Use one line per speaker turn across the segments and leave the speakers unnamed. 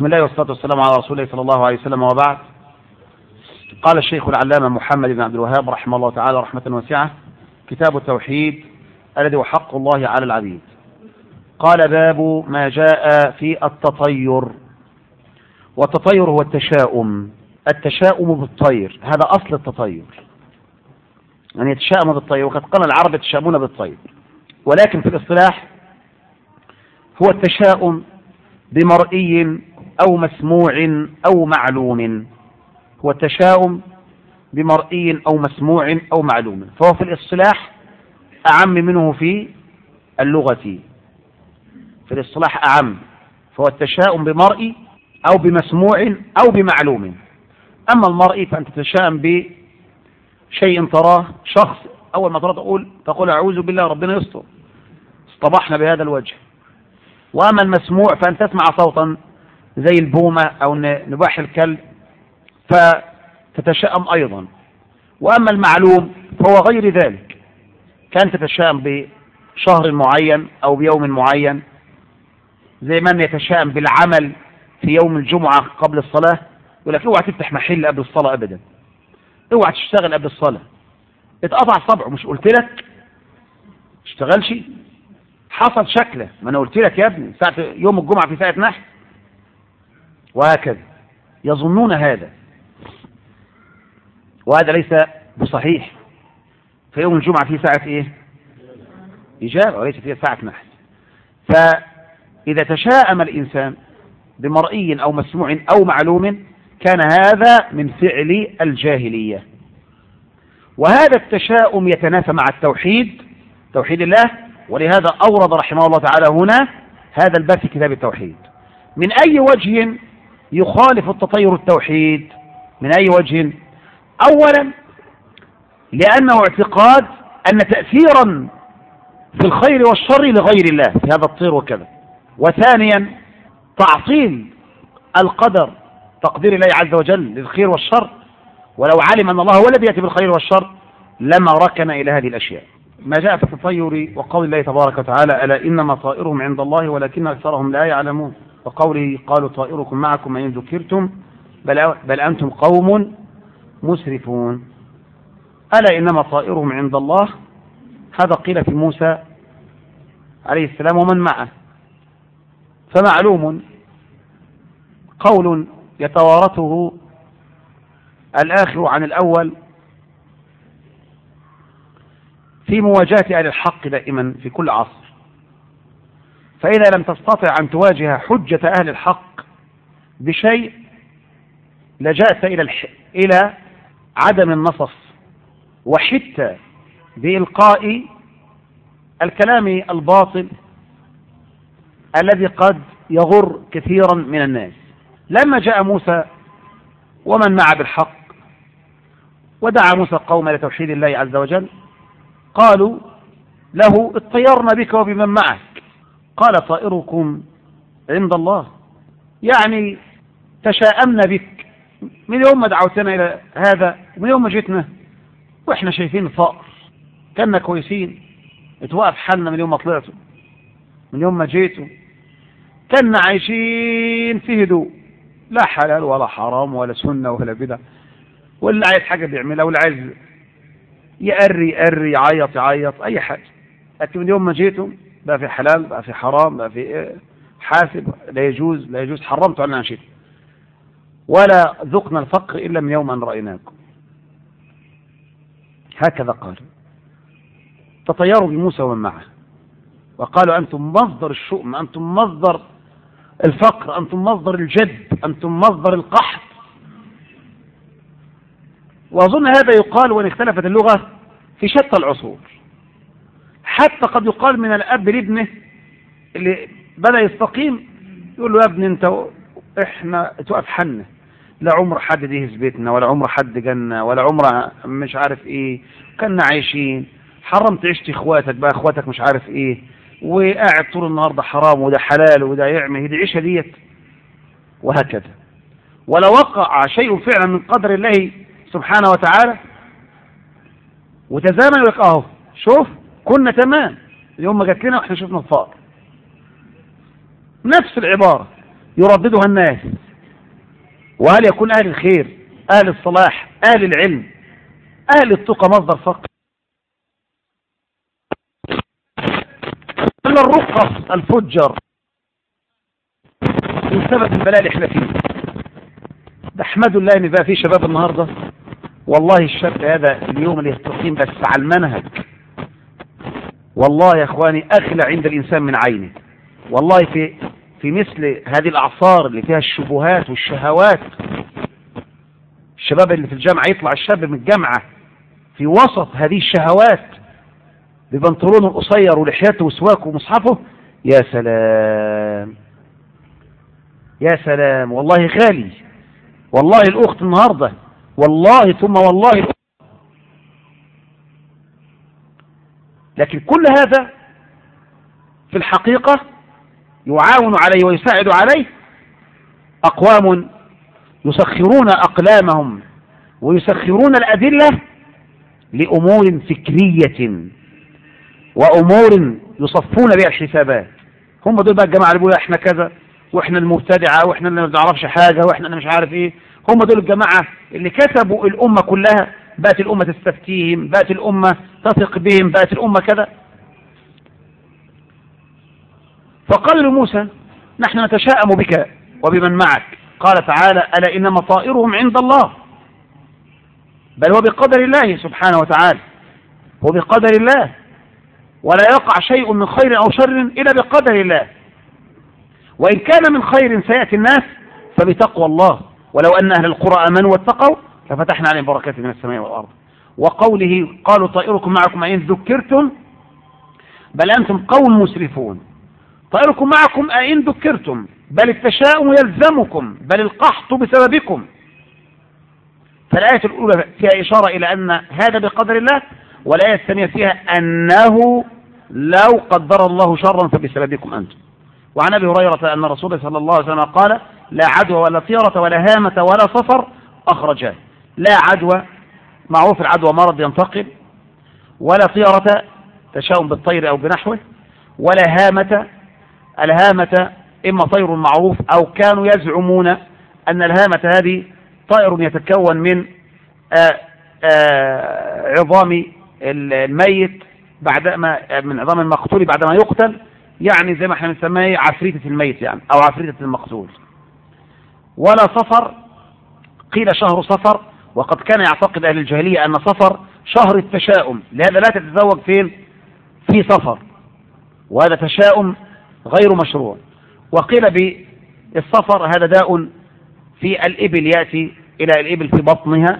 بسم الله والصلاة والسلام على رسول الله صلى الله عليه وسلم، وبعد. قال الشيخ العلامة محمد بن عبد الوهاب رحمه الله تعالى رحمة واسعة: كتاب التوحيد الذي هو حق الله على العبيد. قال: باب ما جاء في التطير. والتطير هو التشاؤم بالطير، هذا أصل التطير، يعني يتشاءم بالطير، وقد قال العرب يتشاءمون بالطير، ولكن في الاصطلاح هو التشاؤم بمرئي أو مسموع أو معلوم. هو التشاؤم بمرئي أو مسموع أو معلوم، فهو في الاصطلاح أعم منه في اللغة. في الاصطلاح أعم، فهو التشاؤم بمرئي أو بمسموع أو بمعلوم. أما المرئي فأنت تتشاءم بشيء تراه، شخص أول ما تراه تقول أعوذ بالله ربنا يستر، اصطبحنا بهذا الوجه. وأما المسموع فأن تسمع صوتا زي البومة أو نباح الكلب فتتشاءم أيضا. وأما المعلوم فهو غير ذلك، كان تتشاءم بشهر معين أو بيوم معين، زي من يتشاءم بالعمل في يوم الجمعة قبل الصلاة، يقول لك اوعى تفتح محل قبل الصلاة أبدا، اوعى تشتغل قبل الصلاة، اتقطع صبعه، مش قلت لك اشتغلش؟ حصل شكله، ما انا قلت لك يا ابني ساعة يوم الجمعة في ساعة نحس، وهكذا يظنون هذا، وهذا ليس بصحيح. في يوم الجمعة في ساعة ايه؟ إجابة، وليس فيها ساعة نحس. فإذا تشاءم الإنسان بمرئي أو مسموع أو معلوم كان هذا من فعل الجاهلية، وهذا التشاؤم يتنافى مع التوحيد، توحيد الله. ولهذا أورد رحمه الله تعالى هنا هذا الباب في كتاب التوحيد. من أي وجه يخالف التطير التوحيد؟ من أي وجه؟ أولا لأنه اعتقاد أن تأثيرا في الخير والشر لغير الله في هذا الطير وكذا. وثانيا تعطيل القدر، تقدير الله عز وجل للخير والشر، ولو علم أن الله هو الذي يأتي بالخير والشر لما ركن إلى هذه الأشياء. ما جاء في التطير وقول الله تبارك وتعالى: ألا إنما طائرهم عند الله ولكن أكثرهم لا يعلمون، وقوله: قالوا طائركم معكم إن ذكرتم بل أنتم قوم مسرفون. ألا إنما طائرهم عند الله، هذا قيل في موسى عليه السلام ومن معه، فمعلوم قول يتوارثه الآخر عن الأول في مواجهة أهل الحق دائما في كل عصر. فإذا لم تستطع أن تواجه حجة أهل الحق بشيء لجأت إلى عدم النصف، وحتى بإلقاء الكلام الباطل الذي قد يغر كثيرا من الناس. لما جاء موسى ومن معه بالحق ودعا موسى القوم إلى توحيد الله عز وجل، قالوا له: اطيرنا بك وبمن معك. قال: طائركم عند الله، يعني تشاءمنا بك من يوم ما دعوتنا إلى هذا، ومن يوم ما جيتنا وإحنا شايفين الفقر، كنا كويسين، اتوقف حالنا من يوم ما طلعتوا، من يوم ما جيتوا كنا عايشين في هدوء، لا حلال ولا حرام ولا سنة ولا بدعة، واللي عايز حاجة بيعملها، واللي عايز يقري يعيط أي حاجة. لكن من يوم ما جيتم بقى في حلال، بقى في حرام، بقى في حاسب، لا يجوز، حرمت علينا شيء، ولا ذقنا الفقر إلا من يوم أن رأيناكم. هكذا قال. تطيروا بموسى ومن معه وقالوا: أنتم مصدر الشؤم، أنتم مصدر الفقر، أنتم مصدر الجد، أنتم مصدر القحط. وأظن هذا يقال وإن اختلفت اللغة في شتى العصور، حتى قد يقال من الأب لابنه اللي بدأ يستقيم، يقول له: يا ابني أنت إحنا توقف حنا، لا عمر حد يهز بيتنا، ولا عمر حد جنة، ولا عمر مش عارف إيه، كنا عايشين، حرمت عيشتي إخواتك، بقى إخواتك مش عارف إيه، وقاعد طول النهار ده حرام وده حلال وده يعمل دي عيشة ديت، وهكذا. ولو وقع شيء فعلا من قدر الله سبحانه وتعالى وتزامن، يقول لك: اهو شوف كنا تمام، اليوم ما جات لنا واحنا شفنا الفقر. نفس العبارة، يرددها الناس؟ وهل يكون أهل الخير، أهل الصلاح، أهل العلم، أهل التقى مصدر فقر؟ ولا الرقص الفجر من سبب البلاء اللي احنا فيه؟ ده احمدوا الله ان بقى في شباب النهارده، والله الشاب هذا اليوم اللي يستقيم بس على المنهج، والله يا اخواني اغلى عند الانسان من عينه. والله في مثل هذه الاعصار اللي فيها الشبهات والشهوات، الشباب اللي في الجامعه يطلع الشاب من الجامعه في وسط هذه الشهوات ببنطلونه القصير ولحيته وسواكه ومصحفه، يا سلام يا سلام، والله غالي، والله الأخت النهاردة، والله ثم والله الأخت. لكن كل هذا في الحقيقة يعاون عليه ويساعد عليه أقوام يسخرون أقلامهم ويسخرون الأدلة لأمور فكرية وأمور يصفون بها الحسابات. هم دول بقى الجماعة اللي بيقولوا احنا كذا واحنا المبتدعة واحنا اللي ما بنعرفش حاجة واحنا اللي مش عارف ايه. هم دول الجماعة اللي كسبوا الأمة كلها، بقت الأمة تستفتيهم، بقت الأمة تثق بهم، بقت الأمة كذا. فقال لموسى نحن نتشاءم بك وبمن معك. قال تعالى ألا إنما طائرهم عند الله، بل هو بقدر الله سبحانه وتعالى، هو بقدر الله، ولا يقع شيء من خير أو شر إلا بقدر الله. وإن كان من خير سيأتي الناس فبتقوى الله، ولو أن أهل القرى آمنوا واتقوا لفتحنا عليهم بركات من السماء والأرض. وقوله قالوا طائركم معكم أئن ذكرتم بل أنتم قوم مسرفون. طائركم معكم أئن ذكرتم، بل التشاؤم يلزمكم، بل القحط بسببكم. فالآية الأولى فيها إشارة إلى أن هذا بقدر الله، والآية الثانية فيها أنه لو قدر الله شرا فبسببكم أنتم. وعن أبي هريرة أن رسول الله صلى الله عليه وسلم قال لا عدوى ولا طيرة ولا هامة ولا صفر أخرجاه. لا عدوى، معروف العدوى مرض ينتقل، ولا طيرة تشاؤم بالطير أو بنحوه، ولا هامة، الهامة إما طير معروف أو كانوا يزعمون أن الهامة هذه طائر يتكون من عظام الميت بعدما من عظام المقتول بعدما يقتل، يعني زي ما احنا بنسميه عفريتة الميت يعني، أو عفريتة المقتول. ولا صفر، قيل شهر صفر، وقد كان يعتقد أهل الجاهلية أن صفر شهر التشاؤم، لهذا لا تتزوج فين؟ في صفر، وهذا تشاؤم غير مشروع. وقيل بالصفر هذا داء في الإبل يأتي إلى الإبل في بطنها.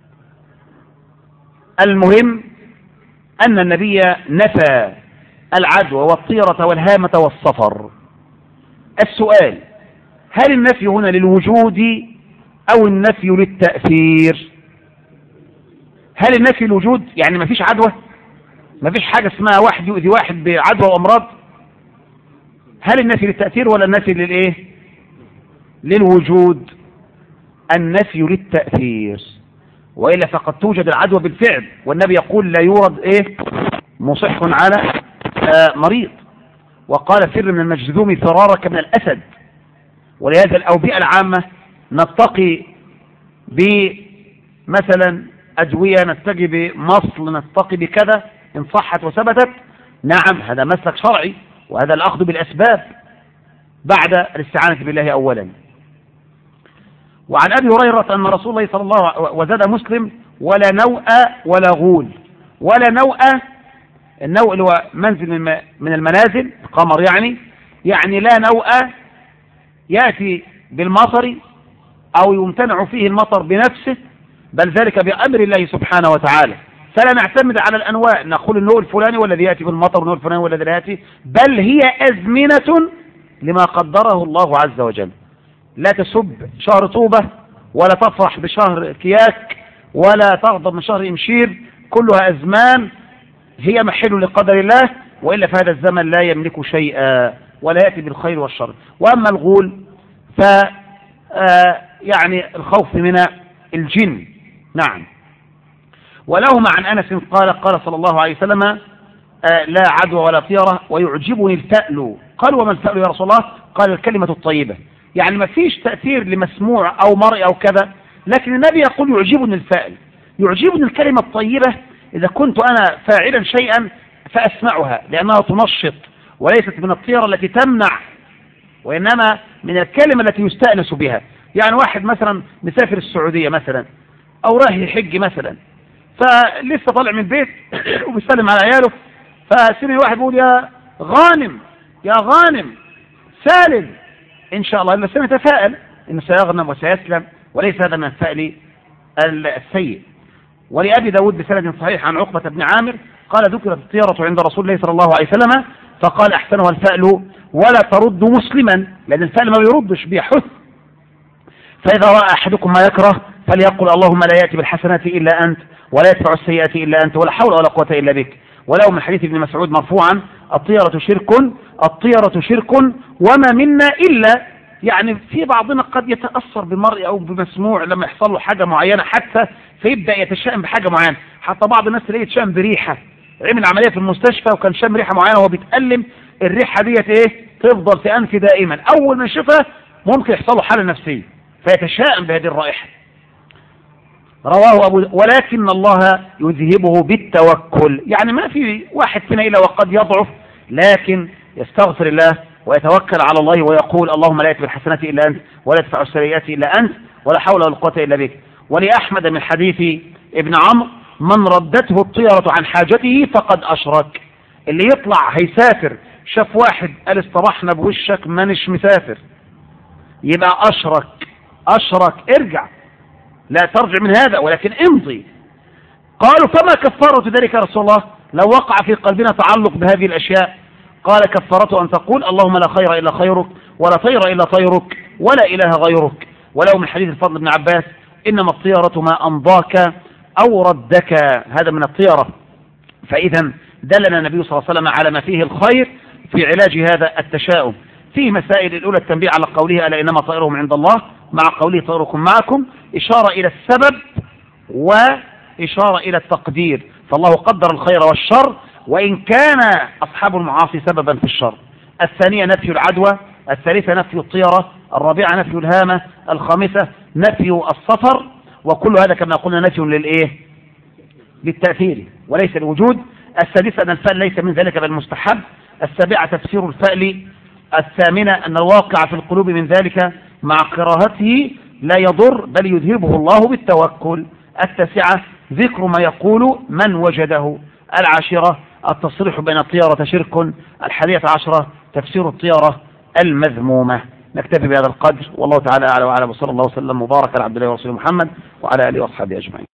المهم أن النبي نفى العدوى والطيرة والهامة والصفر. السؤال: هل النفي هنا للوجود أو النفي للتأثير؟ هل النفي للوجود يعني ما فيش عدوى، ما فيش حاجة اسمها واحد يؤذي واحد بعدوى وأمراض؟ هل النفي للتأثير ولا النفي للإيه؟ للوجود. النفي للتأثير، وإلا فقد توجد العدوى بالفعل، والنبي يقول لا يورد إيه؟ مصح على مريض، وقال فر من المجذوم فرارك من الأسد. ولهذا الأوبئة العامة نتقي بمثلا أدوية، نتقي بمصل، نتقي بكذا إن صحت وثبتت، نعم هذا مسلك شرعي، وهذا الأخذ بالأسباب بعد الاستعانة بالله أولا. وعن أبي هريرة أن رسول الله صلى الله عليه وسلم وزاد مسلم ولا نوء ولا غول. ولا نوء، النوء اللي هو منزل من المنازل، قمر يعني لا نوء يأتي بالمطر أو يمتنع فيه المطر بنفسه، بل ذلك بأمر الله سبحانه وتعالى. فلا نعتمد على الأنواع نقول النوء الفلاني والذي يأتي بالمطر والنوء الفلاني والذي لا يأتي، بل هي أزمنة لما قدره الله عز وجل. لا تسب شهر طوبة ولا تفرح بشهر كياك ولا تغضب من شهر إمشير، كلها أزمان هي محل لقدر الله، وإلا فهذا الزمن لا يملك شيئا ولا يأتي بالخير والشر. وأما الغول ف يعني الخوف من الجن. نعم. ولهما عن أنس قال صلى الله عليه وسلم لا عدوى ولا طيرة ويعجبني الفأل. قال وما الفأل يا رسول الله؟ قال الكلمة الطيبة. يعني ما فيش تأثير لمسموع أو مرئي أو كذا، لكن النبي يقول يعجبني الفعل، يعجبني الكلمة الطيبة إذا كنت أنا فاعلا شيئا فأسمعها، لأنها تنشط وليست من الطيرة التي تمنع، وإنما من الكلمة التي يستأنس بها. يعني واحد مثلا مسافر السعودية مثلا أو رايح يحج مثلا، فلسه طالع من البيت وبيسلم على عياله، فسمع واحد بيقول يا غانم يا غانم سالم، إن شاء الله الإنسان يتفائل إنه سيغنم وسيسلم، وليس هذا من الفعل السيء. ولأبي داود بسند صحيح عن عقبة بن عامر قال ذكرت الطيرة عند رسول الله صلى الله عليه وسلم فقال أحسنها الفأل ولا ترد مسلما، لأن الفأل ما بيردش بيحث. فإذا رأى أحدكم ما يكره فليقل اللهم لا يأتي بالحسنات إلا أنت ولا يدفع السيئات إلا أنت ولا حول ولا قوة إلا بك. ولو من حديث ابن مسعود مرفوعا الطيرة شرك وما منا إلا، يعني في بعضنا قد يتأثر بمرء أو بمسموع لما يحصل له حاجة معينة حتى فيبدأ يتشائم بحاجة معينة. حتى بعض الناس تلاقيه يتشائم بريحة، عمل عملية في المستشفى وكان شام ريحة معينة وهو بيتألم، الريحة ديت ايه تفضل في أنفه دائما، أول ما يشوفها ممكن يحصل له حالة نفسية فيتشائم بهذه الرائحة. رواه ولكن الله يذهبه بالتوكل، يعني ما في واحد فينا إلا وقد يضعف، لكن يستغفر الله ويتوكل على الله ويقول اللهم لا يأتي بالحسنات إلا أنت ولا يدفع السيئات إلا أنت ولا حول ولا قوة إلا بك. ولأحمد من حديث ابن عمرو من ردته الطيرة عن حاجته فقد أشرك. اللي يطلع هيسافر شاف واحد قال استراحنا بوشك مانش مسافر يبقى أشرك ارجع، لا ترجع من هذا ولكن امضي. قالوا فما كفارة ذلك يا رسول الله لو وقع في قلبنا تعلق بهذه الأشياء؟ قال كفارته أن تقول اللهم لا خير إلا خيرك ولا طير إلا طيرك ولا إله غيرك. ولو من حديث الفضل بن عباس إنما الطيرة ما أمضاك أو ردك، هذا من الطيرة. فإذا دلنا النبي صلى الله عليه وسلم على ما فيه الخير في علاج هذا التشاؤم. فيه مسائل الأولى التنبيه على قوله ألا إنما طائرهم عند الله مع قوله طائركم معكم، إشارة إلى السبب وإشارة إلى التقدير، فالله قدر الخير والشر وإن كان أصحاب المعاصي سببا في الشر. الثانية نفي العدوى، الثالثة نفي الطيرة، الرابعة نفي الهامة، الخامسة نفي السفر، وكل هذا كما قلنا نفي للإيه؟ للتأثير وليس الوجود. السادسة أن الفأل ليس من ذلك بل مستحب. السابعة تفسير الفأل. الثامنة أن الواقع في القلوب من ذلك مع كراهته لا يضر بل يذهبه الله بالتوكل. التاسعة ذكر ما يقول من وجده. العاشرة التصريح بأن الطيرة شرك. 11 تفسير الطيرة المذمومة. نكتفي بهذا القدر والله تعالى أعلى وأعلم، وصلى الله وسلم وبارك على عبد الله ورسوله محمد وعلى آله وأصحابه أجمعين.